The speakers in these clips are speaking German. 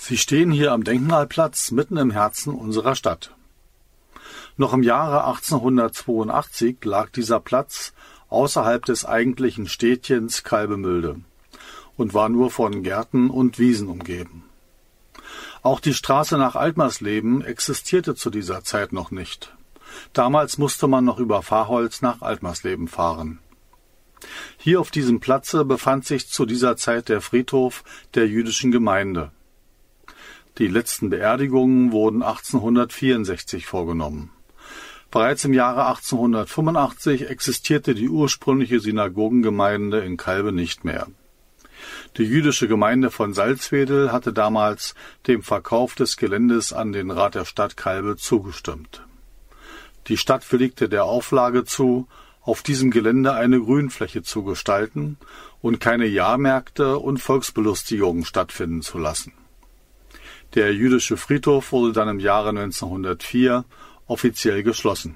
Sie stehen hier am Denkmalplatz mitten im Herzen unserer Stadt. Noch im Jahre 1882 lag dieser Platz außerhalb des eigentlichen Städtchens Kalbemülde und war nur von Gärten und Wiesen umgeben. Auch die Straße nach Altmarsleben existierte zu dieser Zeit noch nicht. Damals musste man noch über Fahrholz nach Altmarsleben fahren. Hier auf diesem Platze befand sich zu dieser Zeit der Friedhof der jüdischen Gemeinde. Die letzten Beerdigungen wurden 1864 vorgenommen. Bereits im Jahre 1885 existierte die ursprüngliche Synagogengemeinde in Kalbe nicht mehr. Die jüdische Gemeinde von Salzwedel hatte damals dem Verkauf des Geländes an den Rat der Stadt Kalbe zugestimmt. Die Stadt willigte der Auflage zu, auf diesem Gelände eine Grünfläche zu gestalten und keine Jahrmärkte und Volksbelustigungen stattfinden zu lassen. Der jüdische Friedhof wurde dann im Jahre 1904 offiziell geschlossen.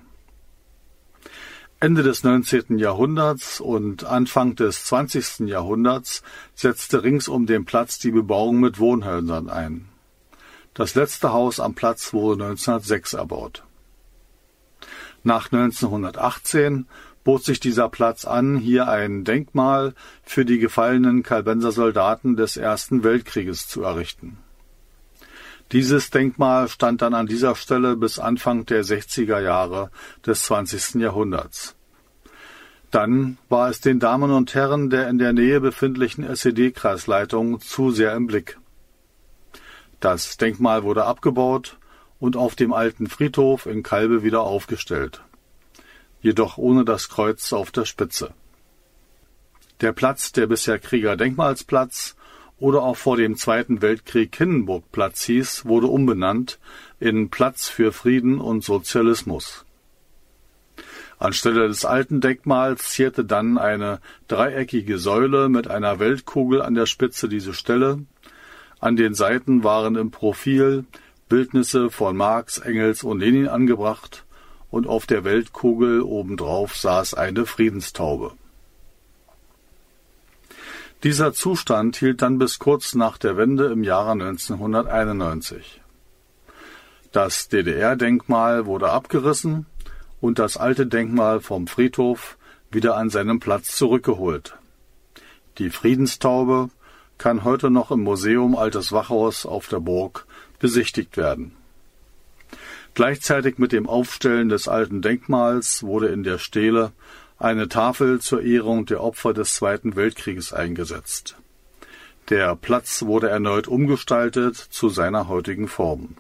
Ende des 19. Jahrhunderts und Anfang des 20. Jahrhunderts setzte rings um den Platz die Bebauung mit Wohnhäusern ein. Das letzte Haus am Platz wurde 1906 erbaut. Nach 1918 bot sich dieser Platz an, hier ein Denkmal für die gefallenen Kalbenser Soldaten des Ersten Weltkrieges zu errichten. Dieses Denkmal stand dann an dieser Stelle bis Anfang der 60er Jahre des 20. Jahrhunderts. Dann war es den Damen und Herren der in der Nähe befindlichen SED-Kreisleitung zu sehr im Blick. Das Denkmal wurde abgebaut und auf dem alten Friedhof in Kalbe wieder aufgestellt, jedoch ohne das Kreuz auf der Spitze. Der Platz, der bisher Kriegerdenkmalsplatz oder auch vor dem Zweiten Weltkrieg Hindenburgplatz hieß, wurde umbenannt in Platz für Frieden und Sozialismus. Anstelle des alten Denkmals zierte dann eine dreieckige Säule mit einer Weltkugel an der Spitze diese Stelle. An den Seiten waren im Profil Bildnisse von Marx, Engels und Lenin angebracht und auf der Weltkugel obendrauf saß eine Friedenstaube. Dieser Zustand hielt dann bis kurz nach der Wende im Jahre 1991. Das DDR-Denkmal wurde abgerissen und das alte Denkmal vom Friedhof wieder an seinen Platz zurückgeholt. Die Friedenstaube kann heute noch im Museum Altes Wachhaus auf der Burg besichtigt werden. Gleichzeitig mit dem Aufstellen des alten Denkmals wurde in der Stele eine Tafel zur Ehrung der Opfer des Zweiten Weltkrieges eingesetzt. Der Platz wurde erneut umgestaltet zu seiner heutigen Form.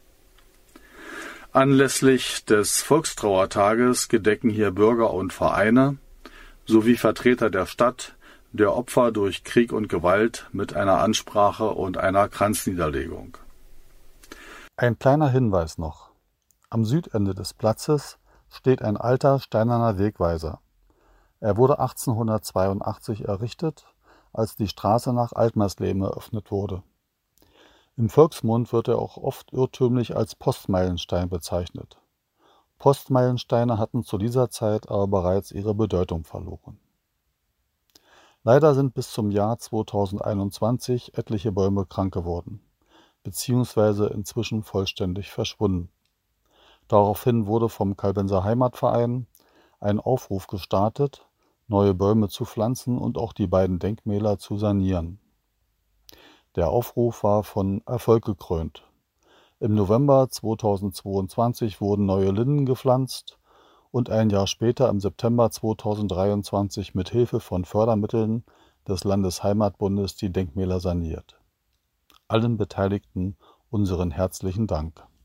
Anlässlich des Volkstrauertages gedenken hier Bürger und Vereine sowie Vertreter der Stadt der Opfer durch Krieg und Gewalt mit einer Ansprache und einer Kranzniederlegung. Ein kleiner Hinweis noch. Am Südende des Platzes steht ein alter steinerner Wegweiser. Er wurde 1882 errichtet, als die Straße nach Altmarsleben eröffnet wurde. Im Volksmund wird er auch oft irrtümlich als Postmeilenstein bezeichnet. Postmeilensteine hatten zu dieser Zeit aber bereits ihre Bedeutung verloren. Leider sind bis zum Jahr 2021 etliche Bäume krank geworden, beziehungsweise inzwischen vollständig verschwunden. Daraufhin wurde vom Kalbenser Heimatverein ein Aufruf gestartet, neue Bäume zu pflanzen und auch die beiden Denkmäler zu sanieren. Der Aufruf war von Erfolg gekrönt. Im November 2022 wurden neue Linden gepflanzt und ein Jahr später, im September 2023, mit Hilfe von Fördermitteln des Landesheimatbundes die Denkmäler saniert. Allen Beteiligten unseren herzlichen Dank.